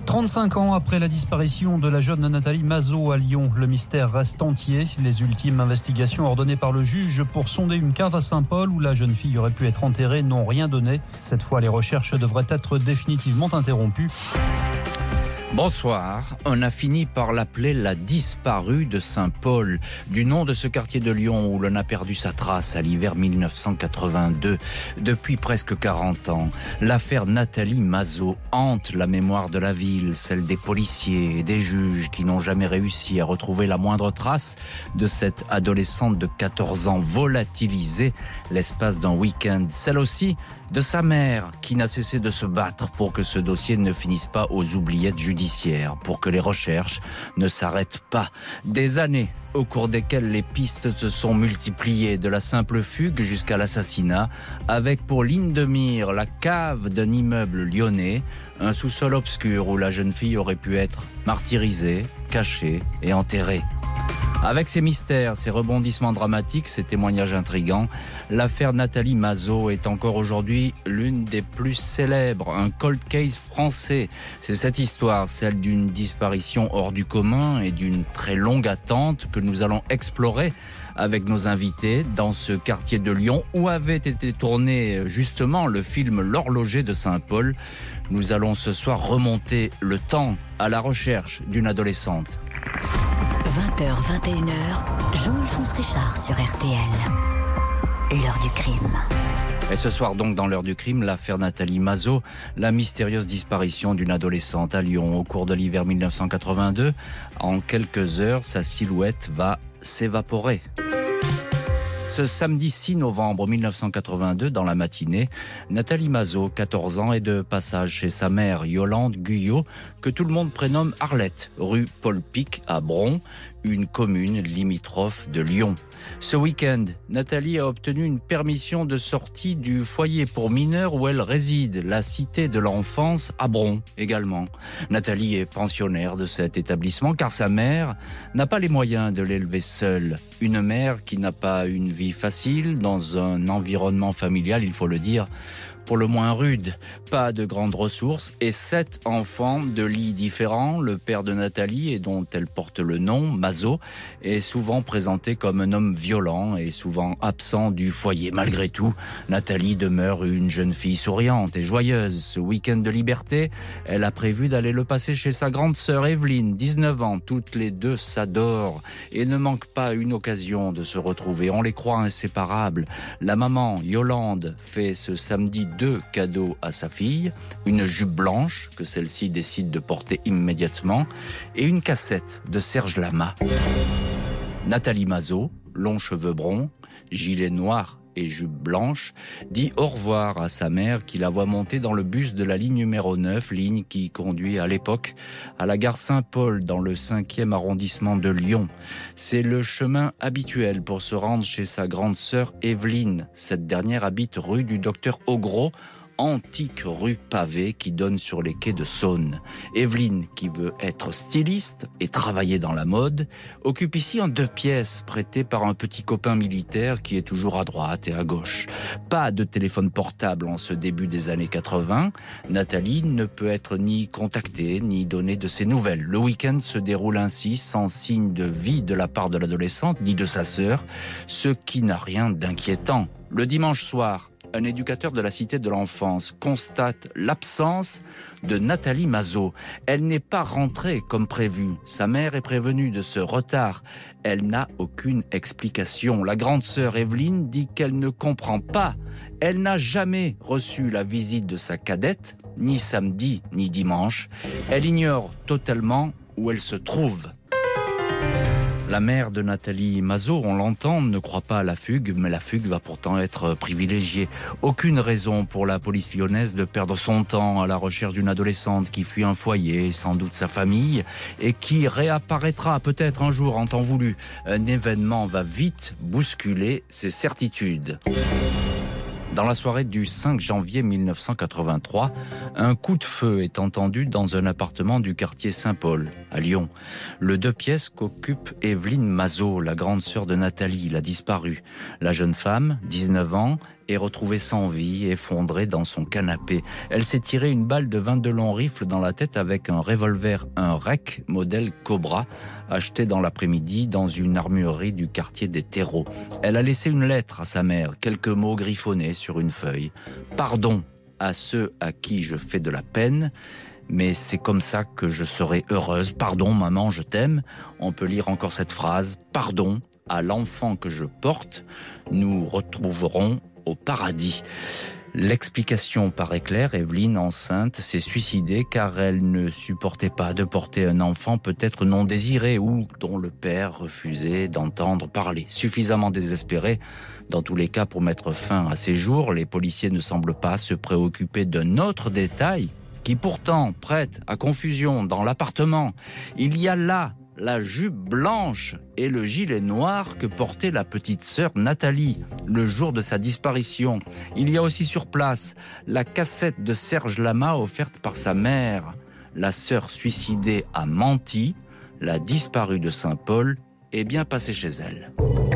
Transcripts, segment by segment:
35 ans après la disparition de la jeune Nathalie Mazot à Lyon, le mystère reste entier. Les ultimes investigations ordonnées par le juge pour sonder une cave à Saint-Paul où la jeune fille aurait pu être enterrée n'ont rien donné. Cette fois, les recherches devraient être définitivement interrompues. Bonsoir, on a fini par l'appeler la disparue de Saint-Paul, du nom de ce quartier de Lyon où l'on a perdu sa trace à l'hiver 1982. Depuis presque 40 ans, l'affaire Nathalie Mazot hante la mémoire de la ville, celle des policiers et des juges qui n'ont jamais réussi à retrouver la moindre trace de cette adolescente de 14 ans volatilisée l'espace d'un week-end. Celle aussi de sa mère qui n'a cessé de se battre pour que ce dossier ne finisse pas aux oubliettes judiciaires, pour que les recherches ne s'arrêtent pas. Des années au cours desquelles les pistes se sont multipliées, de la simple fugue jusqu'à l'assassinat, avec pour ligne de mire la cave d'un immeuble lyonnais, un sous-sol obscur où la jeune fille aurait pu être martyrisée, cachée et enterrée. Avec ses mystères, ses rebondissements dramatiques, ses témoignages intrigants, l'affaire Nathalie Mazot est encore aujourd'hui l'une des plus célèbres, un cold case français. C'est cette histoire, celle d'une disparition hors du commun et d'une très longue attente que nous allons explorer avec nos invités dans ce quartier de Lyon où avait été tourné justement le film L'Horloger de Saint-Paul. Nous allons ce soir remonter le temps à la recherche d'une adolescente. 20h, 21h, Jean-Alphonse Richard sur RTL. L'heure du crime. Et ce soir donc dans l'heure du crime, l'affaire Nathalie Mazot, la mystérieuse disparition d'une adolescente à Lyon au cours de l'hiver 1982. En quelques heures, sa silhouette va s'évaporer. Ce samedi 6 novembre 1982, dans la matinée, Nathalie Mazot, 14 ans, est de passage chez sa mère, Yolande Guyot, que tout le monde prénomme Arlette, rue Paul Pic à Bron, une commune limitrophe de Lyon. Ce week-end, Nathalie a obtenu une permission de sortie du foyer pour mineurs où elle réside, la cité de l'enfance à Bron également. Nathalie est pensionnaire de cet établissement car sa mère n'a pas les moyens de l'élever seule. Une mère qui n'a pas une vie facile dans un environnement familial, il faut le dire, pour le moins rude. Pas de grandes ressources et 7 enfants de lits différents. Le père de Nathalie, et dont elle porte le nom, Mazot, est souvent présenté comme un homme violent et souvent absent du foyer. Malgré tout, Nathalie demeure une jeune fille souriante et joyeuse. Ce week-end de liberté, elle a prévu d'aller le passer chez sa grande sœur Evelyne, 19 ans. Toutes les deux s'adorent et ne manquent pas une occasion de se retrouver. On les croit inséparables. La maman, Yolande, fait ce samedi 2 cadeaux à sa fille, une jupe blanche que celle-ci décide de porter immédiatement et une cassette de Serge Lama. Nathalie Mazot, longs cheveux bruns, gilet noir et jupe blanche, dit au revoir à sa mère qui la voit monter dans le bus de la ligne numéro 9, ligne qui conduit à l'époque à la gare Saint-Paul dans le 5e arrondissement de Lyon. C'est le chemin habituel pour se rendre chez sa grande sœur Evelyne. Cette dernière habite rue du Docteur Augros, antique rue pavée qui donne sur les quais de Saône. Evelyne, qui veut être styliste et travailler dans la mode, occupe ici un 2 pièces prêté par un petit copain militaire qui est toujours à droite et à gauche. Pas de téléphone portable en ce début des années 80. Nathalie ne peut être ni contactée ni donner de ses nouvelles. Le week-end se déroule ainsi sans signe de vie de la part de l'adolescente ni de sa sœur, ce qui n'a rien d'inquiétant. Le dimanche soir, un éducateur de la cité de l'enfance constate l'absence de Nathalie Mazot. Elle n'est pas rentrée comme prévu. Sa mère est prévenue de ce retard. Elle n'a aucune explication. La grande sœur Evelyne dit qu'elle ne comprend pas. Elle n'a jamais reçu la visite de sa cadette, ni samedi, ni dimanche. Elle ignore totalement où elle se trouve. La mère de Nathalie Mazot, on l'entend, ne croit pas à la fugue, mais la fugue va pourtant être privilégiée. Aucune raison pour la police lyonnaise de perdre son temps à la recherche d'une adolescente qui fuit un foyer, sans doute sa famille, et qui réapparaîtra peut-être un jour en temps voulu. Un événement va vite bousculer ses certitudes. Dans la soirée du 5 janvier 1983, un coup de feu est entendu dans un appartement du quartier Saint-Paul, à Lyon. Le 2 pièces qu'occupe Evelyne Mazot, la grande sœur de Nathalie, la disparue. La jeune femme, 19 ans, est retrouvée sans vie, effondrée dans son canapé. Elle s'est tiré une balle de 22 longs rifles dans la tête avec un revolver, un REC modèle Cobra, acheté dans l'après-midi dans une armurerie du quartier des Terreaux. Elle a laissé une lettre à sa mère, quelques mots griffonnés sur une feuille. « Pardon à ceux à qui je fais de la peine, mais c'est comme ça que je serai heureuse. Pardon maman, je t'aime. » On peut lire encore cette phrase. « Pardon à l'enfant que je porte, nous retrouverons au paradis. » L'explication paraît claire, Evelyne, enceinte, s'est suicidée car elle ne supportait pas de porter un enfant peut-être non désiré ou dont le père refusait d'entendre parler. Suffisamment désespérée, dans tous les cas, pour mettre fin à ses jours, les policiers ne semblent pas se préoccuper d'un autre détail qui pourtant prête à confusion dans l'appartement. Il y a là la jupe blanche et le gilet noir que portait la petite sœur Nathalie le jour de sa disparition. Il y a aussi sur place la cassette de Serge Lama offerte par sa mère. La sœur suicidée a menti, la disparue de Saint-Paul est bien passée chez elle.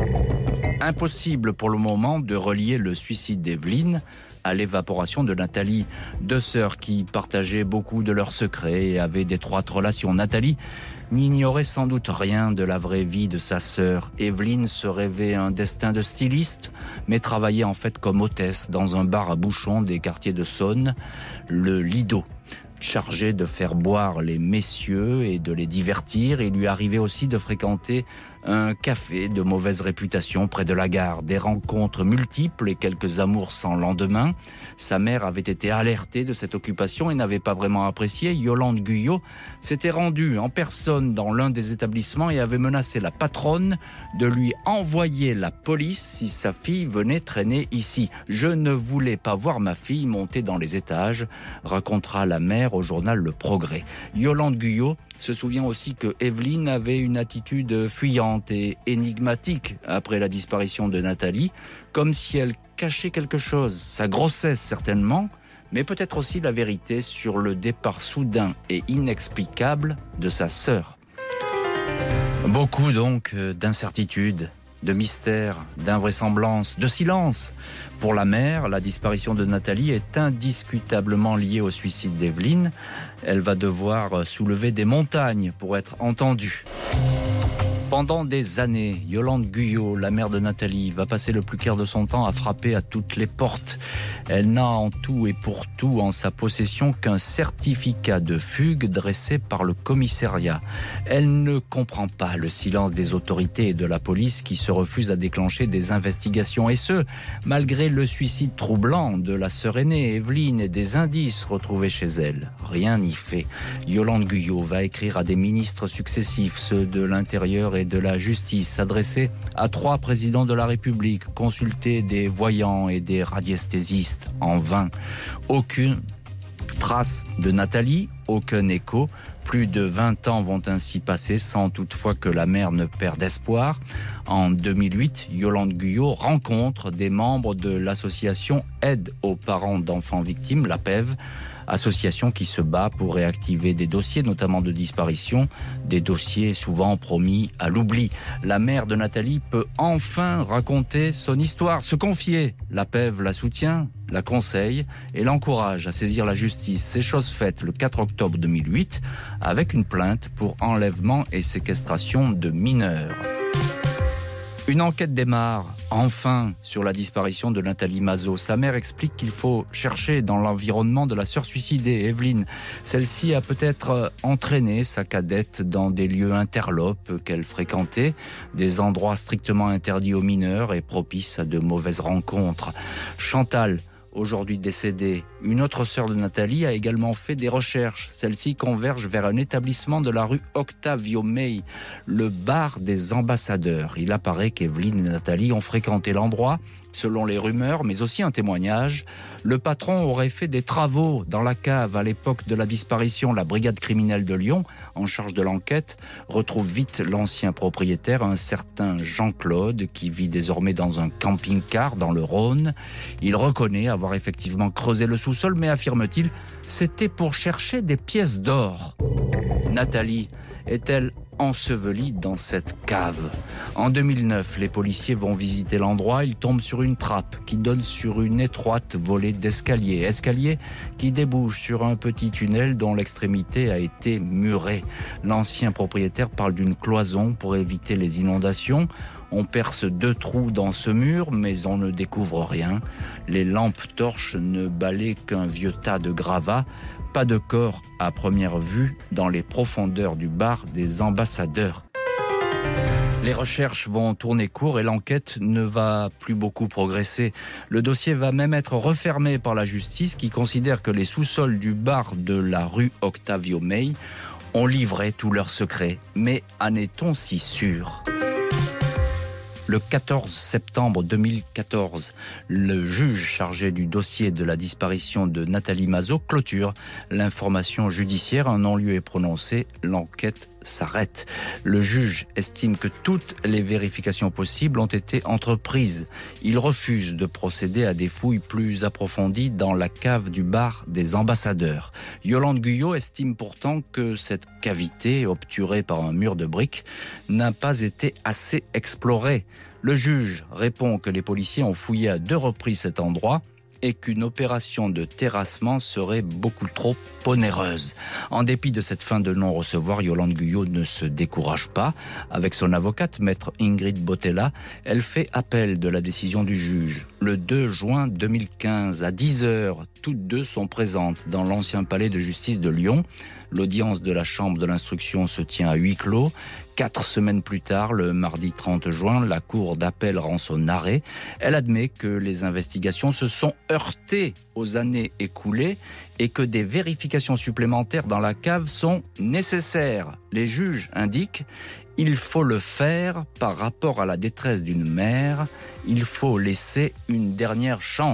Impossible pour le moment de relier le suicide d'Evelyne à l'évaporation de Nathalie. Deux sœurs qui partageaient beaucoup de leurs secrets et avaient d'étroites relations. Nathalie n'ignorait sans doute rien de la vraie vie de sa sœur. Evelyne se rêvait un destin de styliste, mais travaillait en fait comme hôtesse dans un bar à bouchons des quartiers de Saône, le Lido. Chargé de faire boire les messieurs et de les divertir, il lui arrivait aussi de fréquenter un café de mauvaise réputation près de la gare. Des rencontres multiples et quelques amours sans lendemain. Sa mère avait été alertée de cette occupation et n'avait pas vraiment apprécié. Yolande Guyot s'était rendue en personne dans l'un des établissements et avait menacé la patronne de lui envoyer la police si sa fille venait traîner ici. « Je ne voulais pas voir ma fille monter dans les étages », racontera la mère au journal Le Progrès. Yolande Guyot se souvient aussi que Evelyne avait une attitude fuyante et énigmatique après la disparition de Nathalie, comme si elle cachait quelque chose, sa grossesse certainement, mais peut-être aussi la vérité sur le départ soudain et inexplicable de sa sœur. Beaucoup donc d'incertitudes, de mystères, d'invraisemblances, de silence. Pour la mère, la disparition de Nathalie est indiscutablement liée au suicide d'Evelyne. Elle va devoir soulever des montagnes pour être entendue. Pendant des années, Yolande Guyot, la mère de Nathalie, va passer le plus clair de son temps à frapper à toutes les portes. Elle n'a en tout et pour tout en sa possession qu'un certificat de fugue dressé par le commissariat. Elle ne comprend pas le silence des autorités et de la police qui se refusent à déclencher des investigations. Et ce, malgré le suicide troublant de la sœur aînée, Evelyne, et des indices retrouvés chez elle. Rien n'y fait. Yolande Guyot va écrire à des ministres successifs, ceux de l'Intérieur et de la Justice, s'adresser à 3 présidents de la République, consulter des voyants et des radiesthésistes, en vain. Aucune trace de Nathalie, aucun écho. Plus de 20 ans vont ainsi passer sans toutefois que la mère ne perde espoir. En 2008, Yolande Guyot rencontre des membres de l'association Aide aux parents d'enfants victimes, l'APEV, association qui se bat pour réactiver des dossiers, notamment de disparition, des dossiers souvent promis à l'oubli. La mère de Nathalie peut enfin raconter son histoire, se confier. La PEV la soutient, la conseille et l'encourage à saisir la justice. C'est chose faite le 4 octobre 2008 avec une plainte pour enlèvement et séquestration de mineurs. Une enquête démarre, enfin, sur la disparition de Nathalie Mazo. Sa mère explique qu'il faut chercher dans l'environnement de la sœur suicidée, Evelyne. Celle-ci a peut-être entraîné sa cadette dans des lieux interlopes qu'elle fréquentait, des endroits strictement interdits aux mineurs et propices à de mauvaises rencontres. Chantal, aujourd'hui décédée, une autre sœur de Nathalie, a également fait des recherches. Celle-ci converge vers un établissement de la rue Octavio May, le bar des ambassadeurs. Il apparaît qu'Evelyne et Nathalie ont fréquenté l'endroit. Selon les rumeurs, mais aussi un témoignage, le patron aurait fait des travaux dans la cave à l'époque de la disparition. La brigade criminelle de Lyon, en charge de l'enquête, retrouve vite l'ancien propriétaire, un certain Jean-Claude, qui vit désormais dans un camping-car dans le Rhône. Il reconnaît avoir effectivement creusé le sous-sol, mais affirme-t-il, c'était pour chercher des pièces d'or. Nathalie est-elle ensevelie dans cette cave. En 2009, les policiers vont visiter l'endroit. Ils tombent sur une trappe qui donne sur une étroite volée d'escalier. Escalier qui débouche sur un petit tunnel dont l'extrémité a été murée. L'ancien propriétaire parle d'une cloison pour éviter les inondations. On perce 2 trous dans ce mur, mais on ne découvre rien. Les lampes torches ne balaient qu'un vieux tas de gravats. Pas de corps à première vue dans les profondeurs du bar des ambassadeurs. Les recherches vont tourner court et l'enquête ne va plus beaucoup progresser. Le dossier va même être refermé par la justice qui considère que les sous-sols du bar de la rue Octavio May ont livré tous leurs secrets. Mais en est-on si sûr ? Le 14 septembre 2014, le juge chargé du dossier de la disparition de Nathalie Mazo clôture l'information judiciaire. Un non-lieu est prononcé, l'enquête s'arrête. Le juge estime que toutes les vérifications possibles ont été entreprises. Il refuse de procéder à des fouilles plus approfondies dans la cave du bar des ambassadeurs. Yolande Guyot estime pourtant que cette cavité, obturée par un mur de briques, n'a pas été assez explorée. Le juge répond que les policiers ont fouillé à 2 reprises cet endroit et qu'une opération de terrassement serait beaucoup trop onéreuse. En dépit de cette fin de non-recevoir, Yolande Guyot ne se décourage pas. Avec son avocate, maître Ingrid Bottella, elle fait appel de la décision du juge. Le 2 juin 2015, à 10h, toutes 2 sont présentes dans l'ancien palais de justice de Lyon. L'audience de la chambre de l'instruction se tient à huis clos. 4 semaines plus tard, le mardi 30 juin, la cour d'appel rend son arrêt. Elle admet que les investigations se sont heurtées aux années écoulées et que des vérifications supplémentaires dans la cave sont nécessaires. Les juges indiquent « Il faut le faire par rapport à la détresse d'une mère. Il faut laisser une dernière chance. »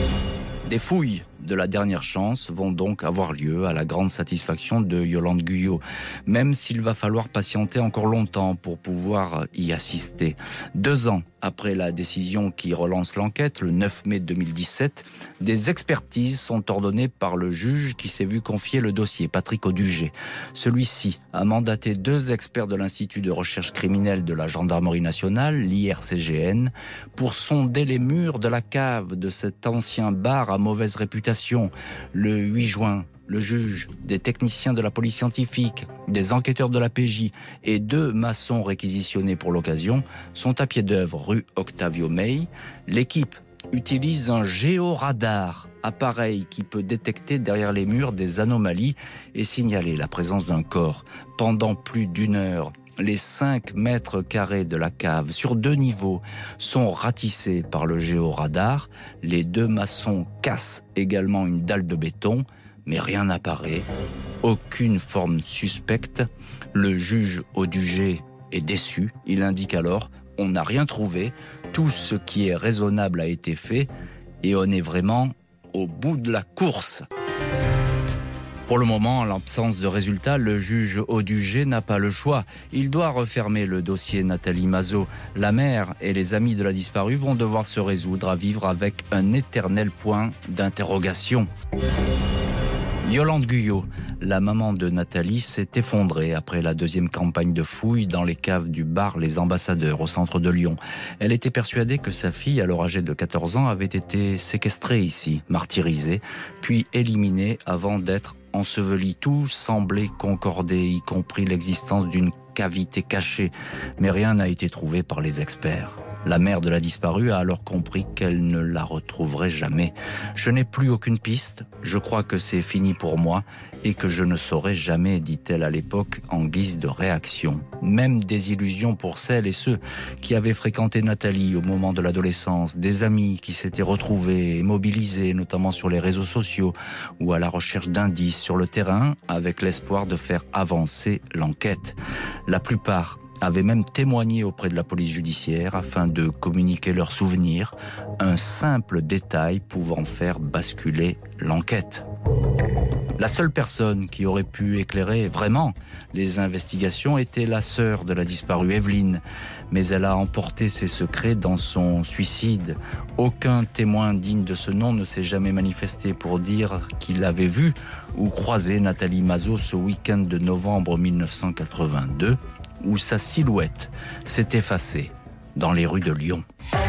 Des fouilles de la dernière chance vont donc avoir lieu à la grande satisfaction de Yolande Guyot, même s'il va falloir patienter encore longtemps pour pouvoir y assister. 2 ans après la décision qui relance l'enquête, le 9 mai 2017, des expertises sont ordonnées par le juge qui s'est vu confier le dossier, Patrick Audugé. Celui-ci a mandaté 2 experts de l'Institut de recherche criminelle de la Gendarmerie nationale, l'IRCGN, pour sonder les murs de la cave de cet ancien bar à mauvaise réputation. Le 8 juin, le juge, des techniciens de la police scientifique, des enquêteurs de la PJ et 2 maçons réquisitionnés pour l'occasion sont à pied d'œuvre rue Octavio May. L'équipe utilise un géoradar, appareil qui peut détecter derrière les murs des anomalies et signaler la présence d'un corps. Pendant plus d'1 heure, les 5 mètres carrés de la cave sur 2 niveaux sont ratissés par le géoradar. Les 2 maçons cassent également une dalle de béton, mais rien n'apparaît. Aucune forme suspecte. Le juge Audugé est déçu. Il indique alors « On n'a rien trouvé. Tout ce qui est raisonnable a été fait et on est vraiment au bout de la course. » Pour le moment, en l'absence de résultats, le juge Audugé n'a pas le choix. Il doit refermer le dossier Nathalie Mazo. La mère et les amis de la disparue vont devoir se résoudre à vivre avec un éternel point d'interrogation. Yolande Guyot, la maman de Nathalie, s'est effondrée après la 2e campagne de fouilles dans les caves du bar Les Ambassadeurs au centre de Lyon. Elle était persuadée que sa fille, alors âgée de 14 ans, avait été séquestrée ici, martyrisée, puis éliminée avant d'être ensevelie. Tout semblait concorder, y compris l'existence d'une cavité cachée, mais rien n'a été trouvé par les experts. La mère de la disparue a alors compris qu'elle ne la retrouverait jamais. « Je n'ai plus aucune piste, je crois que c'est fini pour moi et que je ne saurai jamais », dit-elle à l'époque en guise de réaction. Même désillusion pour celles et ceux qui avaient fréquenté Nathalie au moment de l'adolescence, des amis qui s'étaient retrouvés et mobilisés, notamment sur les réseaux sociaux ou à la recherche d'indices sur le terrain, avec l'espoir de faire avancer l'enquête. La plupart avaient même témoigné auprès de la police judiciaire afin de communiquer leurs souvenirs, un simple détail pouvant faire basculer l'enquête. La seule personne qui aurait pu éclairer vraiment les investigations était la sœur de la disparue, Evelyne. Mais elle a emporté ses secrets dans son suicide. Aucun témoin digne de ce nom ne s'est jamais manifesté pour dire qu'il avait vu ou croisé Nathalie Mazot ce week-end de novembre 1982, où sa silhouette s'est effacée dans les rues de Lyon.